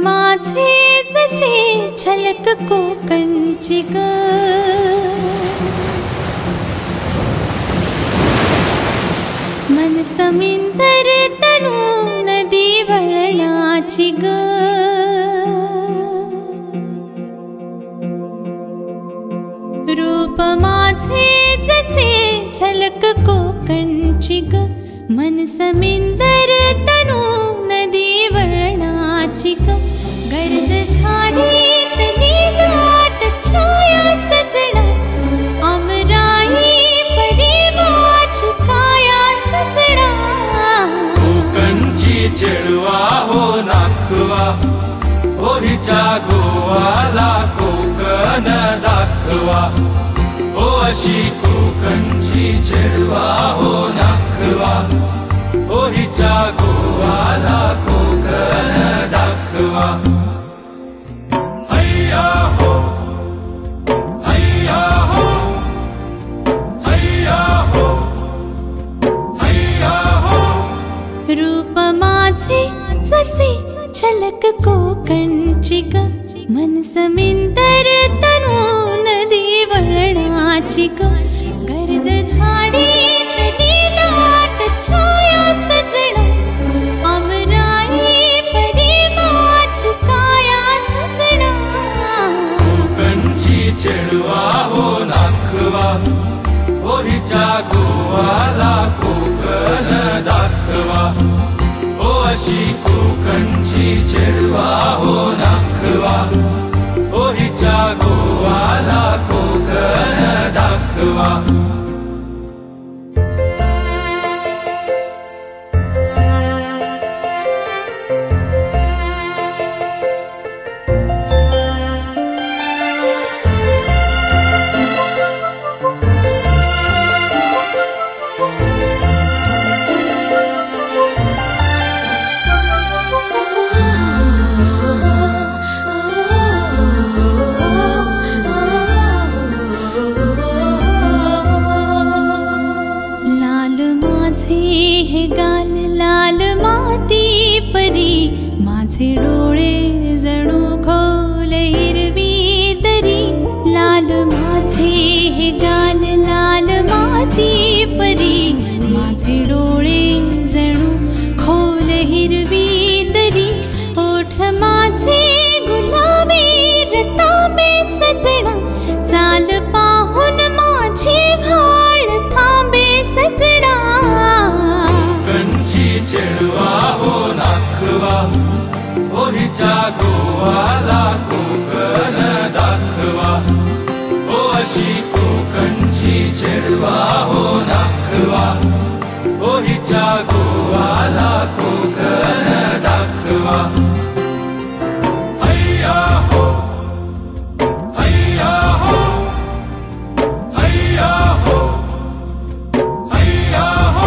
माझे जसे झलक कोकणची ग, मन समिंदर तनु नदी वळणाची ग, रूप माझे जसे झलक कोकणची ग, मन समिंदर तनु नदी वळणाची ग, गर्द झाडीतली दाट छाया सजना, अमराई परी वाच काया सजना, कोकणची चेडवा हो नाखवा, हो हिच्या गोवाला कोकण दाखवा, हो अशी कोकणची चेडवा हो नाखवा, हो हिच्या गोवाला कोकण दाखवा. हैया हो, हैया हो, हैया हो, हैया हो. रूप माझे जसे झलक कोकणची ग, मन समिंदर तनु नदी वळणाची ग, गर्द झाडीतली दाट छाया सजना, अमराई परी वाच काया सजना, कोकणची चेडवा हो नाखवा, हो हिच्या गोवाला कोकण दाखवा, हो अशी कोकणची चेडवा हो नाखवा, हो हिच्या गोवाला कोकण दाखवा. हे गाल लाल माती परी, माझे डोळे जणू खोल हिरवी दरी, लाल माझे हे गाल लाल माती परी, माझे डोळे जणू खोल हिरवी दरी, ओठ माझे गुलाबी रतांबे सजना, चाल पाहून माझी भाळ थांबे सजना, चेडवा हो नाखवा, हो हिच्या गोवाला कोकण दाखवा, हो अशी कोकणची चेडवा हो नाखवा, हो हिच्या गोवाला कोकण दाखवा. हैया हो, हैया हो, हैया हो, हैया हो.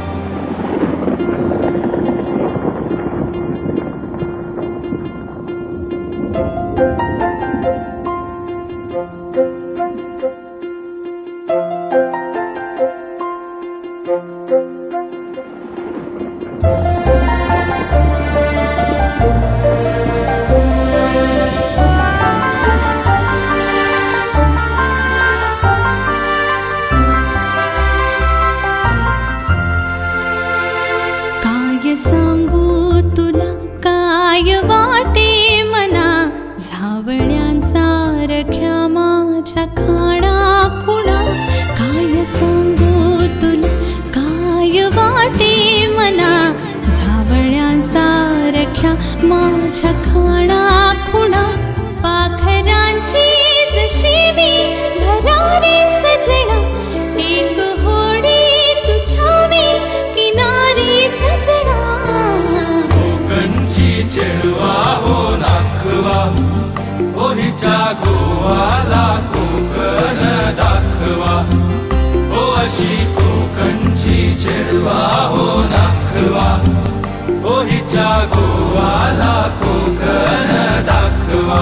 काय सांगू तुला काय वाटे मना, झावळ्यांसारख्या माझ्या खाणा खुणा, काय सांगू तुला काय वाटे मना, झावळ्यांसारख्या माझ्या खाणा खुणा, पाखरांची जशी मी भरारी सजना, एक होडी तुझ्या मी किनारी सजना, कोकणची चेडवा हो नाखवा, हो हिच्या गोवाला कोकण दाखवा, हो अशी कोकणची चेडवा हो नाखवा, हो हिच्या गोवाला कोकण दाखवा.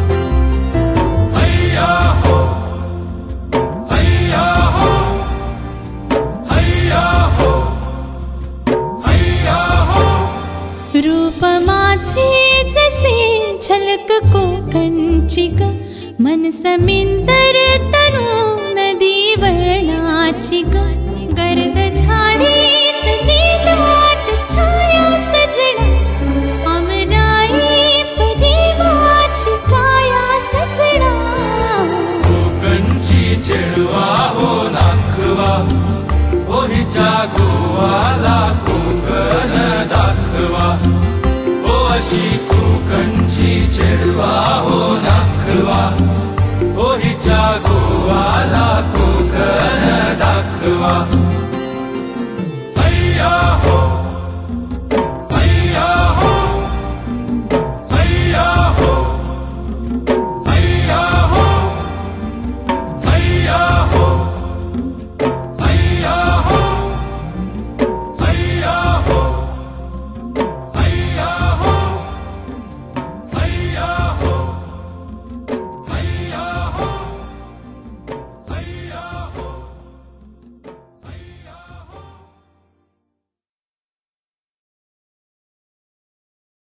हैया हो, हैया हो, हैया हो, हैया हो. रूप माझे जसे कोकणची ग मन समिंदर तनु नदी वर्णाची ग गर्द झाडीत नीलाट छाया सजना अमराई परी माझी काया सजना कोकणची चेडवा हो नाखवा ओ हिच्या गोवाला कोकण दाखवा ओ अशी कोकणची चेडवा हो नाखवा ओ हिच्या गोवाला कोकण दाखवा अय्या हो